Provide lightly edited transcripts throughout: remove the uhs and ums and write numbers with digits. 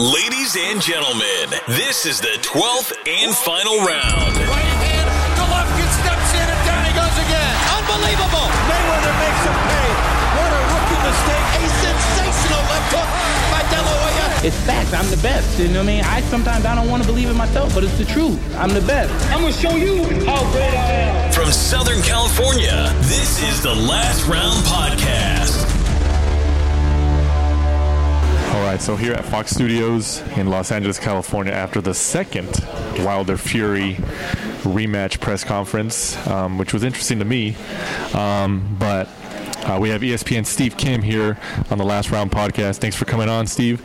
Ladies and gentlemen, this is the 12th and final round. Right hand, Golovkin steps in and down he goes again. Unbelievable. Mayweather makes him pay. What a rookie mistake. A sensational left hook by De La Hoya. It's facts. I'm the best. You know what I mean? Sometimes I don't want to believe it myself, but it's the truth. I'm the best. I'm going to show you how great I am. From Southern California, this is the Last Round Podcast. All right, so here at Fox Studios in Los Angeles, California, after the second Wilder Fury rematch press conference, which was interesting to me, but we have ESPN Steve Kim here on the Last Round Podcast. Thanks for coming on, Steve.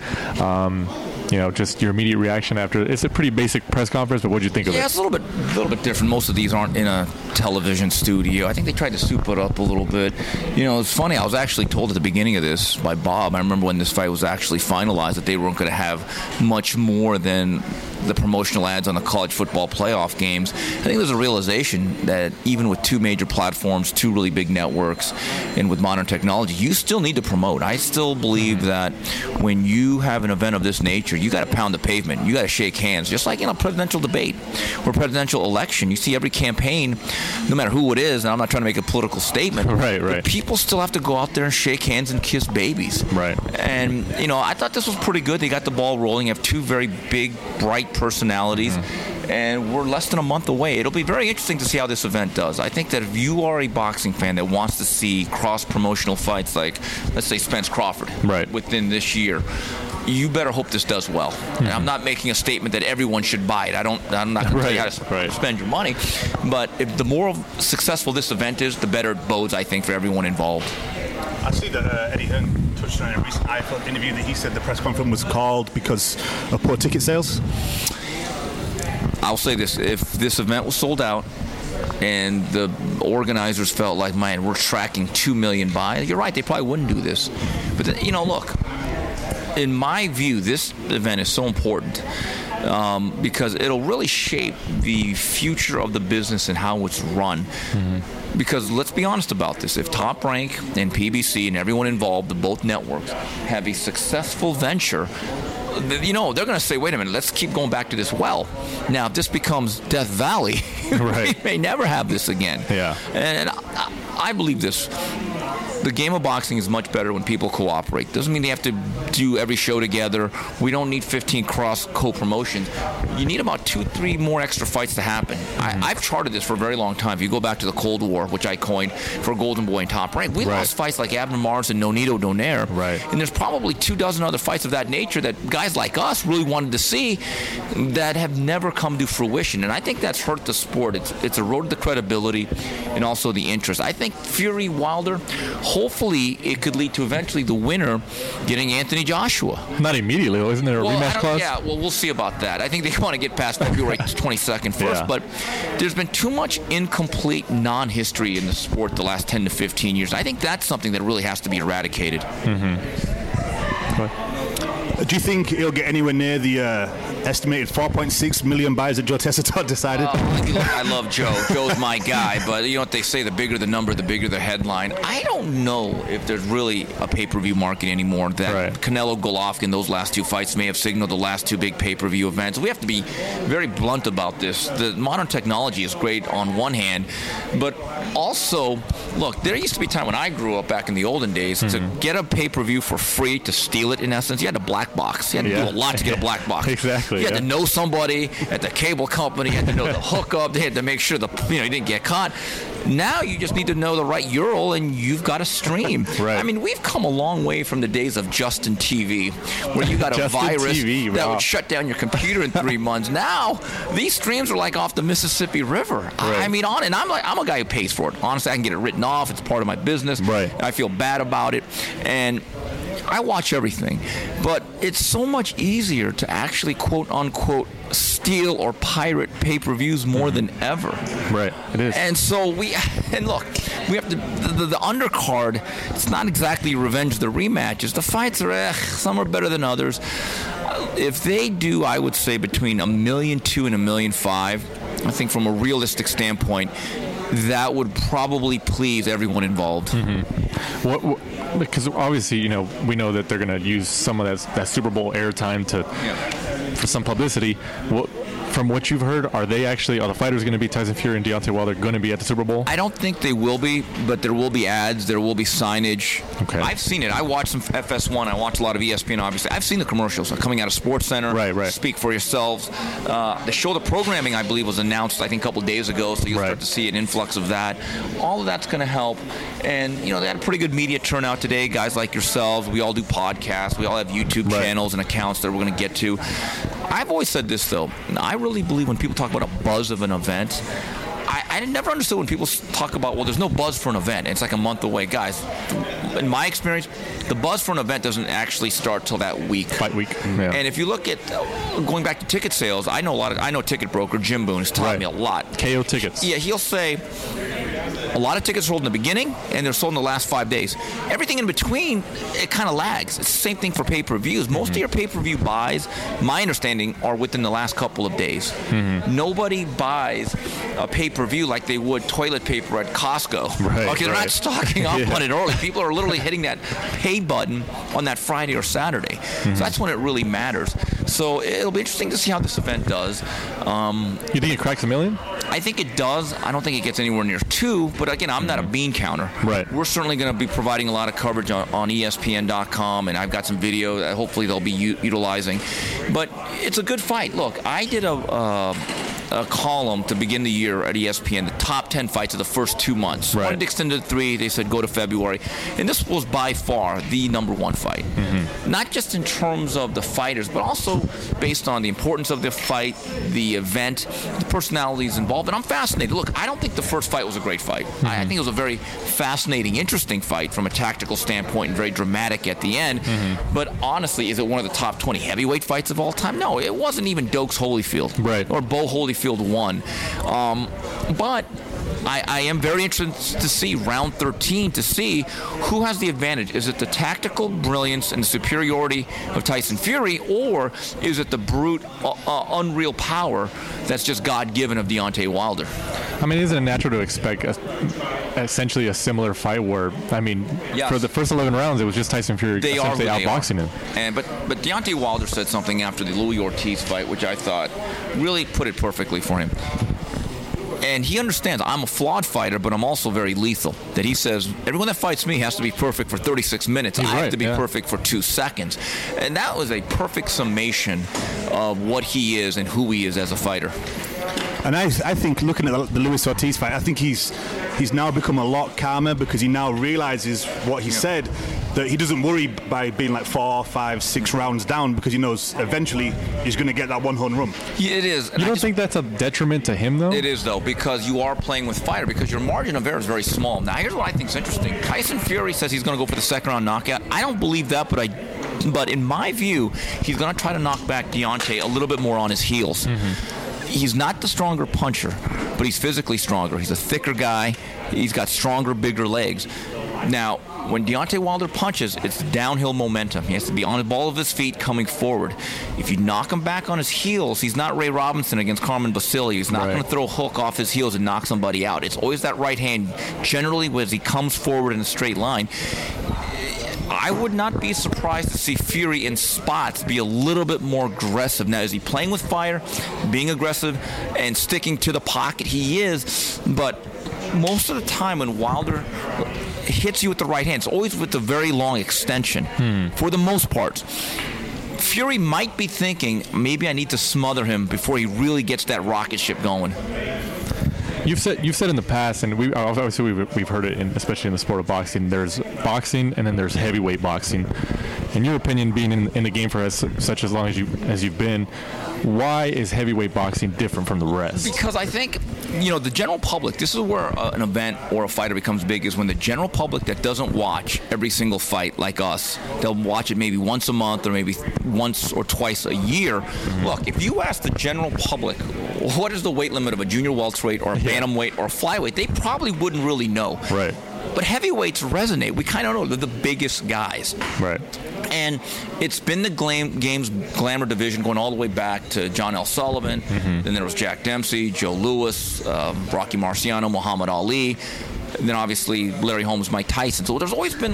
Just your immediate reaction after. It's a pretty basic press conference, but what did you think of it? Yeah, it's a little bit different. Most of these aren't in a television studio. I think they tried to soup it up a little bit. It's funny. I was actually told at the beginning of this by Bob. I remember when this fight was actually finalized that they weren't going to have much more than the promotional ads on the college football playoff games. I think there's a realization that even with two major platforms, two really big networks, and with modern technology, you still need to promote. I still believe that when you have an event of this nature, you got to pound the pavement. You got to shake hands, just like in a presidential debate or presidential election. You see every campaign, no matter who it is, and I'm not trying to make a political statement, right. But people still have to go out there and shake hands and kiss babies. Right. And, I thought this was pretty good. They got the ball rolling. You have two very big, bright personalities, and we're less than a month away. It'll be very interesting to see how this event does. I think that if you are a boxing fan that wants to see cross-promotional fights like, let's say, Spence Crawford within this year, you better hope this does well. And I'm not making a statement that everyone should buy it. I'm not going to tell you how to spend your money. But if the more successful this event is, the better it bodes, I think, for everyone involved. I see that Eddie Hearn touched on in a recent iFL interview that he said the press conference was called because of poor ticket sales. I'll say this. If this event was sold out and the organizers felt like, man, we're tracking 2 million buys, you're right, they probably wouldn't do this. But, look, in my view, this event is so important because it'll really shape the future of the business and how it's run. Because let's be honest about this. If Top Rank and PBC and everyone involved, both networks, have a successful venture, they're going to say, wait a minute, let's keep going back to this well. Now, if this becomes Death Valley, we may never have this again. Yeah. And I believe this. The game of boxing is much better when people cooperate. Doesn't mean they have to do every show together. We don't need 15 cross co-promotions. You need about 2-3 more extra fights to happen. I've charted this for a very long time. If you go back to the Cold War, which I coined for Golden Boy and Top Rank, we lost fights like Abner Mars and Nonito Donaire. And there's probably 24 other fights of that nature that guys like us really wanted to see that have never come to fruition. And I think that's hurt the sport. It's eroded the credibility and also the interest. I think Fury Wilder, hopefully it could lead to eventually the winner getting Anthony Joshua. Not immediately, isn't there a rematch clause? Yeah, well, we'll see about that. I think they want to get past February 22nd first, but there's been too much incomplete non-history in the sport the last 10 to 15 years. I think that's something that really has to be eradicated. Do you think it'll get anywhere near the estimated 4.6 million buys that Joe Tessitore decided? I love Joe. Joe's my guy, but you know what they say, the bigger the number, the bigger the headline. I don't know if there's really a pay-per-view market anymore. That Canelo Golovkin, those last two fights may have signaled the last two big pay-per-view events. We have to be very blunt about this. The modern technology is great on one hand, but also, look, there used to be a time when I grew up back in the olden days to get a pay-per-view for free, to steal it in essence, you had a black box. You had to do a lot to get a black box. Exactly. You had to know somebody at the cable company. You had to know the hookup. They had to make sure you didn't get caught. Now you just need to know the right URL and you've got a stream. I mean, we've come a long way from the days of Justin TV, where you got a virus that would shut down your computer in 3 months. Now these streams are like off the Mississippi River. I mean, and I'm a guy who pays for it. Honestly, I can get it written off. It's part of my business. I feel bad about it, and I watch everything, but it's so much easier to actually quote-unquote steal or pirate pay-per-views more than ever. It is. And so we have to, the undercard, it's not exactly revenge the rematches. The fights are, some are better than others. If they do, I would say between 1.2 million and 1.5 million, I think from a realistic standpoint, that would probably please everyone involved. Mm-hmm. Because obviously, we know that they're going to use some of that Super Bowl airtime for some publicity. From what you've heard, are the fighters going to be Tyson Fury and Deontay Wilder going to be at the Super Bowl? I don't think they will be, but there will be ads, there will be signage. Okay. I've seen it. I watch some FS1. I watch a lot of ESPN, obviously. I've seen the commercials coming out of SportsCenter. Right. Speak for yourselves. The programming, I believe, was announced, I think, a couple of days ago, so you'll start to see an influx of that. All of that's going to help. And, they had a pretty good media turnout today. Guys like yourselves, we all do podcasts. We all have YouTube channels and accounts that we're going to get to. I've always said this, though. I really believe when people talk about a buzz of an event, I never understood when people talk about, there's no buzz for an event. It's like a month away. Guys, in my experience, the buzz for an event doesn't actually start till that week. Fight week. Yeah. And if you look at, going back to ticket sales, I know a ticket broker, Jim Boone, has taught me a lot. KO Tickets. Yeah, he'll say a lot of tickets are sold in the beginning, and they're sold in the last 5 days. Everything in between, it kind of lags. It's the same thing for pay-per-views. Most of your pay-per-view buys, my understanding, are within the last couple of days. Mm-hmm. Nobody buys a pay-per-view like they would toilet paper at Costco. They're not stocking up on it early. People are literally hitting that pay button on that Friday or Saturday. Mm-hmm. So that's when it really matters. So it'll be interesting to see how this event does. You think it cracks 1 million? I think it does. I don't think it gets anywhere near 2, but again, I'm not a bean counter. Right. We're certainly going to be providing a lot of coverage on ESPN.com, and I've got some video that hopefully they'll be utilizing. But it's a good fight. Look, I did a column to begin the year at ESPN, the top 10 fights of the first 2 months. Right. Wanted to extend to 3. They said go to February. And this was by far the number 1 fight. Mm-hmm. Not just in terms of the fighters, but also based on the importance of the fight, the event, the personalities involved. And I'm fascinated. Look, I don't think the first fight was a great fight. Mm-hmm. I think it was a very fascinating, interesting fight from a tactical standpoint and very dramatic at the end. Mm-hmm. But honestly, is it one of the top 20 heavyweight fights of all time? No, it wasn't even Dokes Holyfield or Bo Holyfield won. But I am very interested to see round 13 to see who has the advantage. Is it the tactical brilliance and the superiority of Tyson Fury, or is it the brute, unreal power that's just God-given of Deontay Wilder? I mean, isn't it natural to expect essentially a similar fight where, for the first 11 rounds, it was just Tyson Fury essentially outboxing him? But Deontay Wilder said something after the Louis Ortiz fight, which I thought really put it perfectly for him. And he understands I'm a flawed fighter, but I'm also very lethal. That he says, everyone that fights me has to be perfect for 36 minutes. I have to be perfect for 2 seconds. And that was a perfect summation of what he is and who he is as a fighter. And I think looking at the Luis Ortiz fight, I think he's now become a lot calmer because he now realizes what he said, that he doesn't worry by being like 4, 5, 6 rounds down because he knows eventually he's going to get that one home run. Yeah, it is. You don't think that's a detriment to him, though? It is, though, because you are playing with fire, because your margin of error is very small. Now, here's what I think is interesting. Tyson Fury says he's going to go for the second-round knockout. I don't believe that, but in my view, he's going to try to knock back Deontay a little bit more on his heels. Mm-hmm. He's not the stronger puncher, but he's physically stronger. He's a thicker guy. He's got stronger, bigger legs. Now, when Deontay Wilder punches, it's downhill momentum. He has to be on the ball of his feet coming forward. If you knock him back on his heels, he's not Ray Robinson against Carmen Basile. He's not going to throw a hook off his heels and knock somebody out. It's always that right hand, generally as he comes forward in a straight line. I would not be surprised to see Fury in spots be a little bit more aggressive. Now, is he playing with fire, being aggressive, and sticking to the pocket? He is, but most of the time when Wilder hits you with the right hand, it's always with the very long extension, for the most part. Fury might be thinking, maybe I need to smother him before he really gets that rocket ship going. You've said in the past, and we've heard it, especially in the sport of boxing. There's boxing, and then there's heavyweight boxing. In your opinion, being in the game for as long as you've been, why is heavyweight boxing different from the rest? Because I think, the general public, this is where an event or a fighter becomes big, is when the general public that doesn't watch every single fight like us, they'll watch it maybe once a month or maybe once or twice a year. Mm-hmm. Look, if you ask the general public, what is the weight limit of a junior welterweight or a bantamweight or a flyweight, they probably wouldn't really know. Right. But heavyweights resonate. We kind of know they're the biggest guys. Right. And it's been the game's glamour division going all the way back to John L. Sullivan. Then there was Jack Dempsey, Joe Louis, Rocky Marciano, Muhammad Ali. And then obviously Larry Holmes, Mike Tyson. So there's always been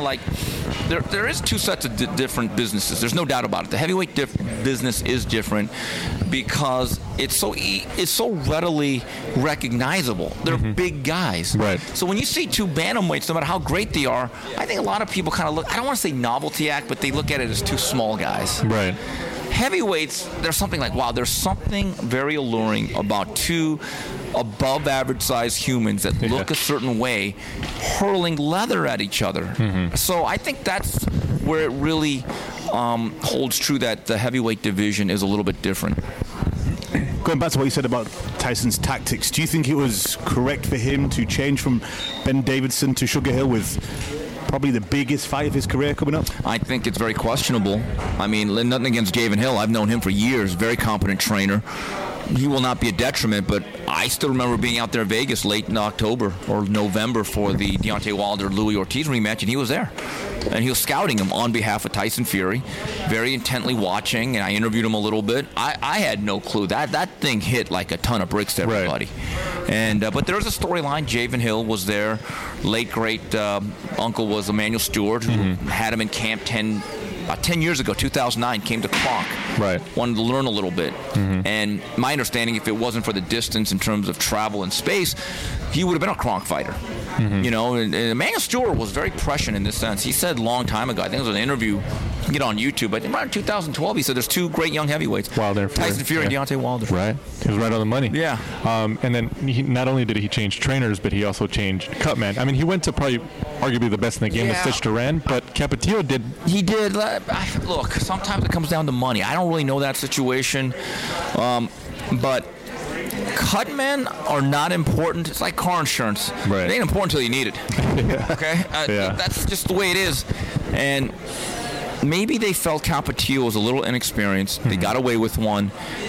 there is two sets of different businesses. There's no doubt about it. The heavyweight business is different because it's so readily recognizable. They're big guys. Right. So when you see two bantamweights, no matter how great they are, I think a lot of people kind of look, I don't want to say novelty act, but they look at it as two small guys. Right. Heavyweights, there's something like, wow, there's something very alluring about two above average sized humans that look a certain way hurling leather at each other. So I think that's where it really holds true that the heavyweight division is a little bit different. Going back to what you said about Tyson's tactics, do you think it was correct for him to change from Ben Davidson to Sugar Hill with probably the biggest fight of his career coming up? I think it's very questionable. I mean, nothing against Javen Hill. I've known him for years. Very competent trainer. He will not be a detriment, but I still remember being out there in Vegas late in October or November for the Deontay Wilder-Louis Ortiz rematch, and he was there. And he was scouting him on behalf of Tyson Fury, very intently watching, and I interviewed him a little bit. I had no clue. That thing hit like a ton of bricks to everybody. Right. And but there was a storyline. Javen Hill was there. Late, great uncle was Emmanuel Stewart, who had him in camp 10 years ago, 2009, came to Kronk. Right. Wanted to learn a little bit. And my understanding, if it wasn't for the distance in terms of travel and space, he would have been a Kronk fighter. You know, and Emmanuel Stewart was very prescient in this sense. He said a long time ago, I think it was an interview, you can get on YouTube, I think around 2012, he said there's two great young heavyweights, Tyson Fury and Deontay Wilder. Right. He was right on the money. Yeah. And then not only did he change trainers, but he also changed cutman. I mean, he went to probably arguably the best in the game with Stitch Duran, but Capetillo did. He did. Look, sometimes it comes down to money. I don't really know that situation, but cutmen are not important. It's like car insurance. Right. It ain't important until you need it. Okay? That's just the way it is. And maybe they felt Capetillo was a little inexperienced. They got away with one.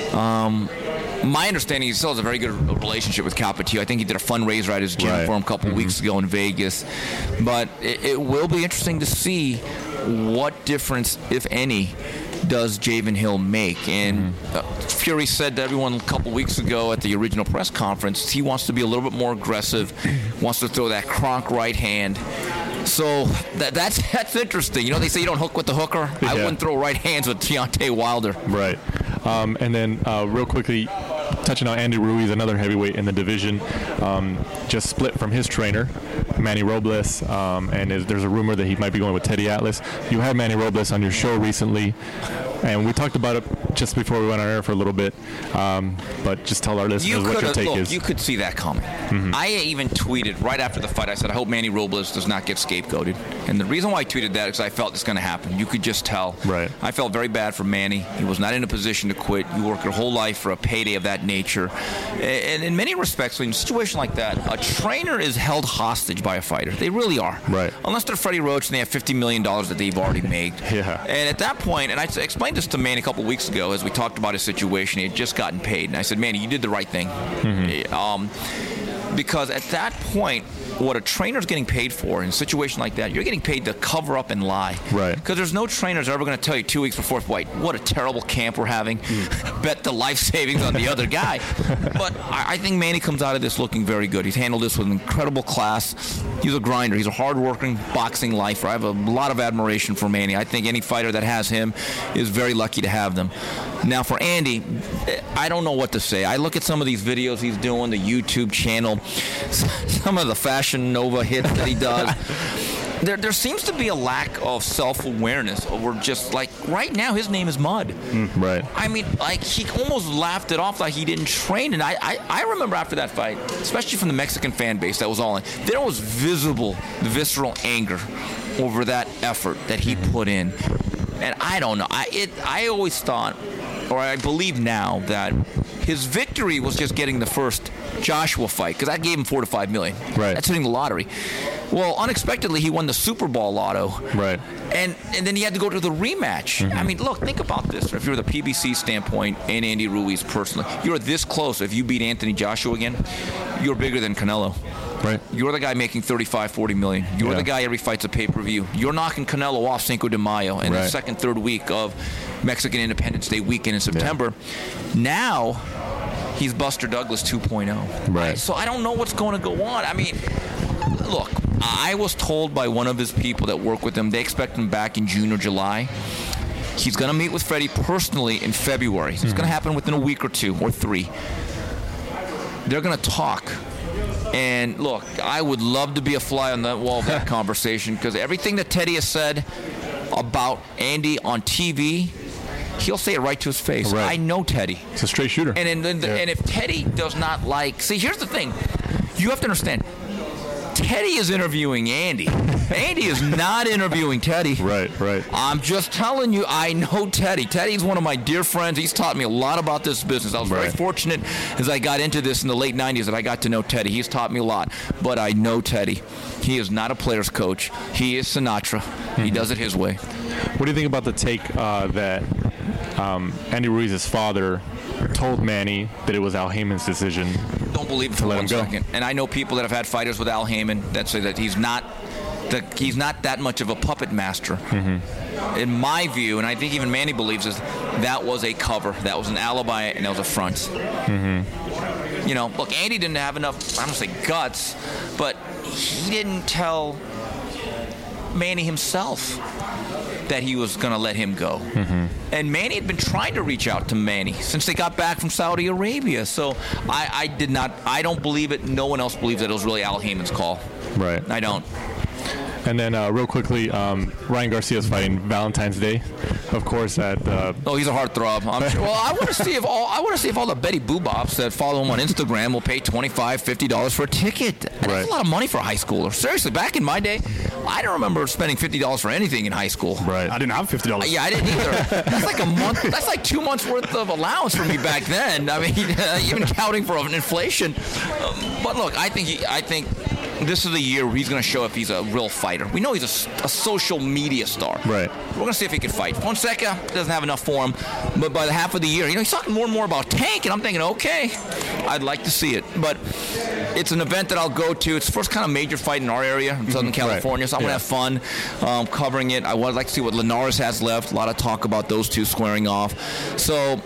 My understanding, he still has a very good relationship with Capetillo. I think he did a fundraiser at his gym for him a couple weeks ago in Vegas. But it will be interesting to see what difference, if any, does Javen Hill make. And Fury said to everyone a couple weeks ago at the original press conference, he wants to be a little bit more aggressive, wants to throw that Kronk right hand. So that's interesting. You know, they say you don't hook with the hooker. I wouldn't throw right hands with Deontay Wilder. Right. And then real quickly, touching on Andy Ruiz, another heavyweight in the division, just split from his trainer, Manny Robles, and there's a rumor that he might be going with Teddy Atlas. You had Manny Robles on your show recently, and we talked about it just before we went on air for a little bit, but just tell our listeners what your take is. You could see that coming. I even tweeted right after the fight, I said, I hope Manny Robles does not get scapegoated. And the reason why I tweeted that is I felt it's going to happen. You could just tell. Right. I felt very bad for Manny. He was not in a position to quit. You work your whole life for a payday of that nature. And in many respects, in a situation like that, a trainer is held hostage by a fighter. They really are. Right. Unless they're Freddie Roach and they have $50 million that they've already made. And at that point, and I explained this to Manny a couple weeks ago as we talked about his situation. He had just gotten paid. And I said, Manny, you did the right thing. Because at that point, what a trainer's getting paid for in a situation like that, you're getting paid to cover up and lie. Right. Because there's no trainers ever going to tell you 2 weeks before fight, what a terrible camp we're having. Bet the life savings on the other guy. But I think Manny comes out of this looking very good. He's handled this with incredible class. He's a grinder. He's a hard-working boxing lifer. I have a lot of admiration for Manny. I think any fighter that has him is very lucky to have them. Now, for Andy, I don't know what to say. I look at some of these videos he's doing, the YouTube channel, some of the Fashion Nova hits that he does. There seems to be a lack of self-awareness over just, like, right now his name is Mud. Right. I mean, like, he almost laughed it off like he didn't train. And I remember after that fight, especially from the Mexican fan base that was all in, there was visceral anger over that effort that he put in. And I don't know. I always thought, or I believe now, that his victory was just getting the first Joshua fight, because that gave him $4 to $5 million. Right. That's hitting the lottery. Well, unexpectedly, he won the Super Bowl lotto. Right. And then he had to go to the rematch. I mean, look, think about this. If you're the PBC standpoint and Andy Ruiz personally, you're this close. If you beat Anthony Joshua again, you're bigger than Canelo. Right. You're the guy making $35-40 million. You're the guy every fight's a pay-per-view. You're knocking Canelo off Cinco de Mayo in the second, third week of Mexican Independence Day weekend in September. Yeah. Now, he's Buster Douglas 2.0. Right. So I don't know what's going to go on. I mean, look, I was told by one of his people that work with him, they expect him back in June or July. He's going to meet with Freddie personally in February. It's going to happen within a week or 2 or 3. They're going to talk. And look, I would love to be a fly on the wall of that conversation, because everything that Teddy has said about Andy on TV, he'll say it right to his face. Right. I know Teddy. It's a straight shooter. And if Teddy does not like... See, here's the thing. You have to understand. Teddy is interviewing Andy. Andy is not interviewing Teddy. Right. I'm just telling you, I know Teddy. Teddy's one of my dear friends. He's taught me a lot about this business. I was very fortunate as I got into this in the late 90s that I got to know Teddy. He's taught me a lot. But I know Teddy. He is not a player's coach. He is Sinatra. He does it his way. What do you think about the take that Andy Ruiz's father told Manny that it was Al Heyman's decision? Don't believe it for 1 second. And I know people that have had fighters with Al Heyman that say that he's not that much of a puppet master. In my view, and I think even Manny believes this, that was a cover, that was an alibi, and that was a front. You know, look, Andy didn't have enough, I don't say guts, but he didn't tell Manny himself that he was going to let him go. And Manny had been trying to reach out to Manny since they got back from Saudi Arabia. So I don't believe it. No one else believes that it was really Al Heyman's call. Right. I don't. And then real quickly, Ryan Garcia's fighting Valentine's Day, of course. At he's a heartthrob. I'm sure. Well, I want to see if all the Betty Boobops that follow him on Instagram will pay $25-50 for a ticket. That's a lot of money for a high schooler. Seriously, back in my day, I don't remember spending $50 for anything in high school. Right. I didn't have $50. Yeah, I didn't either. That's like a month. That's like 2 months worth of allowance for me back then. I mean, even counting for inflation. But look, I think this is the year where he's going to show if he's a real fighter. We know he's a social media star. Right. We're going to see if he can fight. Fonseca doesn't have enough for him, but by the half of the year, he's talking more and more about Tank, and I'm thinking, okay, I'd like to see it. But it's an event that I'll go to. It's the first kind of major fight in our area, in Southern California, so I'm going to have fun covering it. I would like to see what Linares has left. A lot of talk about those two squaring off. So,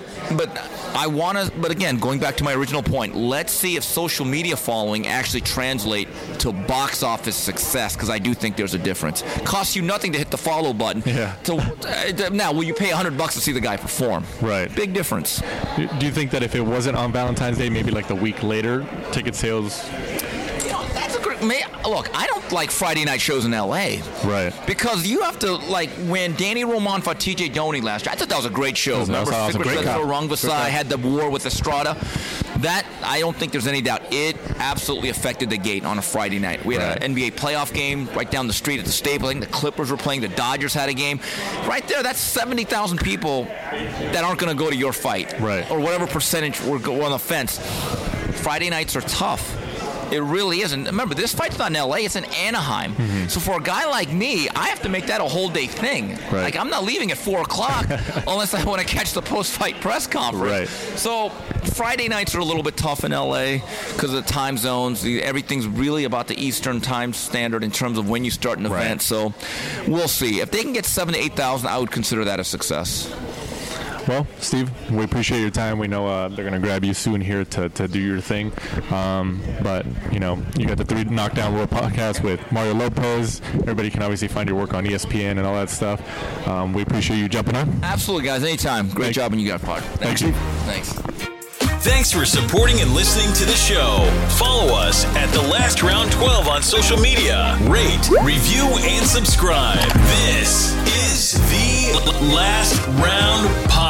but again, going back to my original point, let's see if social media following actually translate to box office success, because I do think there's a difference. It costs you nothing to hit the follow button. Yeah. Now, will you pay $100 to see the guy perform? Right. Big difference. Do you think that if it wasn't on Valentine's Day, maybe like the week later, ticket sales... That's a great... Look, I don't like Friday night shows in L.A. Right. Because you have to, when Danny Roman fought T.J. Doney last year, I thought that was a great show. Remember, Rungvisai had the war with Estrada. That, I don't think there's any doubt. It absolutely affected the gate on a Friday night. We had an NBA playoff game right down the street at the Staples. I think the Clippers were playing. The Dodgers had a game. Right there, that's 70,000 people that aren't going to go to your fight. Right. Or whatever percentage were on the fence. Friday nights are tough. It really isn't. Remember, this fight's not in L.A., it's in Anaheim. So for a guy like me, I have to make that a whole day thing. Right. Like, I'm not leaving at 4 o'clock unless I want to catch the post-fight press conference. Right. So Friday nights are a little bit tough in L.A. because of the time zones. Everything's really about the Eastern time standard in terms of when you start an event. So we'll see. If they can get 7,000 to 8,000, I would consider that a success. Well, Steve, we appreciate your time. We know they're going to grab you soon here to do your thing. But, you got the 3 Knockdown World podcast with Mario Lopez. Everybody can obviously find your work on ESPN and all that stuff. We appreciate you jumping on. Absolutely, guys. Anytime. Great job, and you got a part. Thanks, Steve. Thanks. Thanks for supporting and listening to the show. Follow us at The Last Round 12 on social media. Rate, review, and subscribe. This is The Last Round Podcast.